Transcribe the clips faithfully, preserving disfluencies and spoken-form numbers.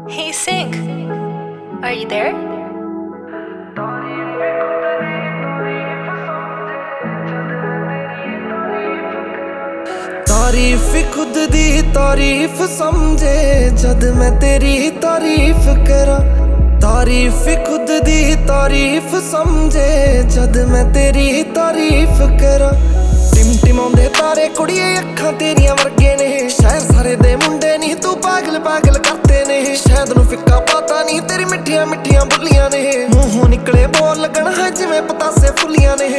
Hey Sync, are you there? तारीफ खुद दी तारीफ समझे जद मैं तेरी तारीफ करा। तारीफ खुद दी तारीफ समझे जद मैं तेरी तारीफ करा। टिमटिमाउंदे तारे कुड़िए अखां तेरियां वर्गे ने, शहर सारे दे मुंडे नी तू पागल पागल करते ने। शायद नू फिक्का पता नहीं तेरी मिठियां मिठियां बुलियां ने, मूंहों निकले बोल लगन है जिवें पतासे फुलियां ने।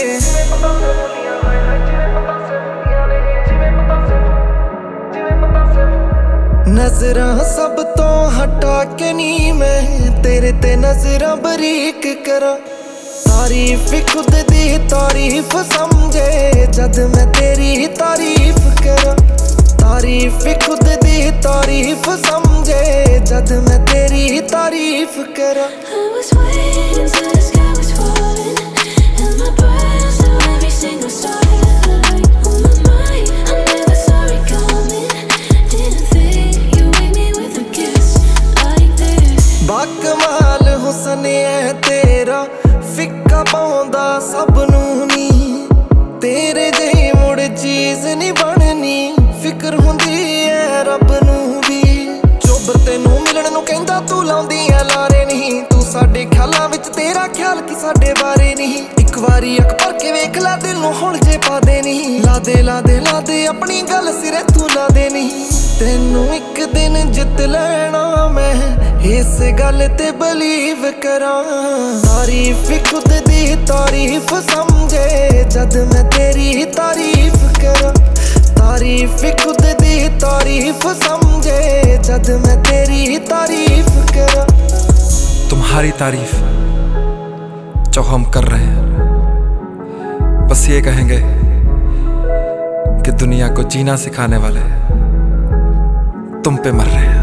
नजरां सब तो हटा के नी मैं तेरे ते नजरां बरीक करा। तारीफ खुद दी तारीफ समझे जद मैं तेरी तारीफ करा। तारीफ खुद दी तारीफ समझे जद मैं तेरी तारीफ करा। I was waiting till the sky was falling, and my breath to every single star. On my mind, I never saw it coming. Didn't think you wake me with a kiss like this. बाकमाल हुस्न है तेरा, फिक्का पाउंदा सब नू नी। तेरे जेही मुड़ चीज नी बननी, फिक्र हुंदी है रब नू भी। चोबर तेनू मिलण नू कहंदा तू लाउंदी है लारे नहीं। तू साडे ख्यालां विच तेरा ख्याल की साडे बारे नहीं। एक वारी अख भर के वेख ला दिल नू हुण जे पा दे नहीं। ला दे ला दे ला दे अपनी गल सिरे तू ला दे नहीं। तेनू एक दिन जित लेना मैं, इस गल ते बलीव करा। तारीफ खुद दी तारीफ समझे जद मैं तेरी तारीफ करा। तारीफ खुद दी तारीफ समझे जद मैं तेरी तारीफ करा। तुम्हारी तारीफ जो हम कर रहे हैं, बस ये कहेंगे कि दुनिया को जीना सिखाने वाले तुम पे मर रहे हैं।